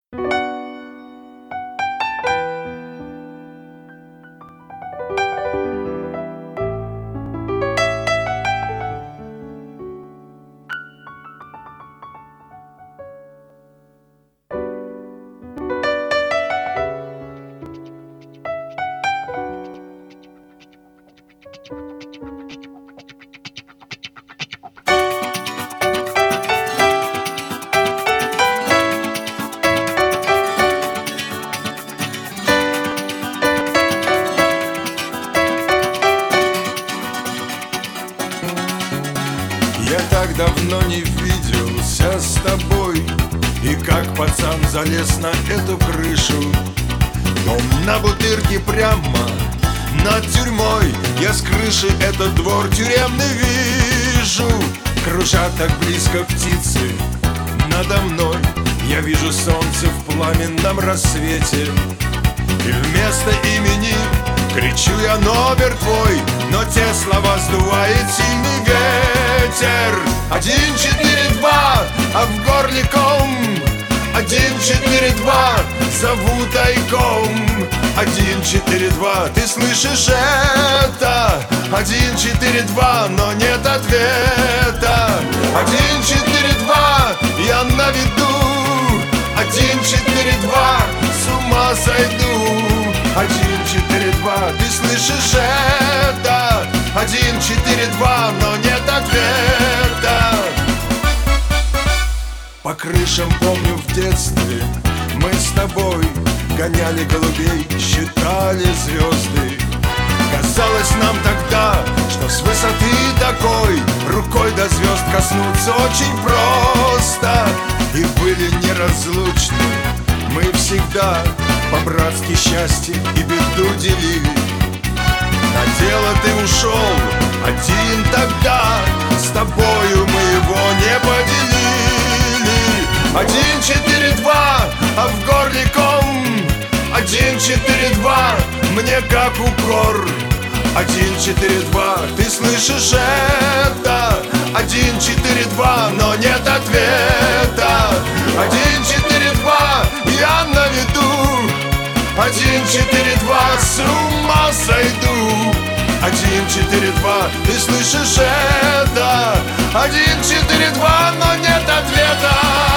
Я так давно не виделся с тобой, и как пацан залез на эту крышу. Дом на Бутырке прямо над тюрьмой, я с крыши этот двор тюремный вижу. Кружат так близко птицы надо мной, я вижу солнце в пламенном рассвете. И вместо имени кричу я номер твой, но те слова сдувает сильный ветер. 1-4-2, а в горле ком. 1-4-2, зову тайком. 1-4-2, ты слышишь это? 1-4-2, но нет ответа. 1-4-2, я на виду. 1-4-2, с ума сойду. 1-4-2, ты слышишь это? 1-4-2, но нет ответа. По крышам помню в детстве мы с тобой гоняли голубей, считали звезды. Казалось нам тогда, что с высоты такой рукой до звезд коснуться очень просто. И были неразлучны мы всегда, по-братски счастье и беду делили. На дело ты ушел один тогда, с тобою мы его не поделили. 1-4-2, а в горле ком. 1-4-2, мне как укор. 1-4-2, ты слышишь это? 1-4-2, но нет ответа. 1-4-2, я на виду. 1-4-2, с ума сойду. 1-4-2, ты слышишь это? 1-4-2, но нет ответа.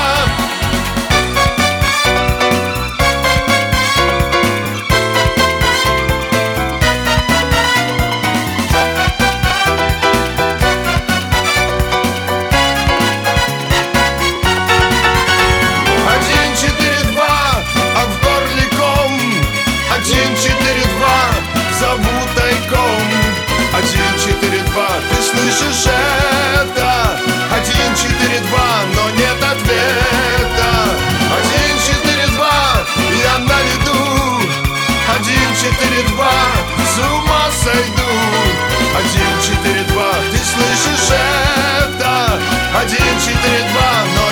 Слышишь это? 1-4-2, но нет ответа. 1-4-2, я на виду. 1-4-2, с ума сойду. 1-4-2, ты слышишь это? 1-4-2, но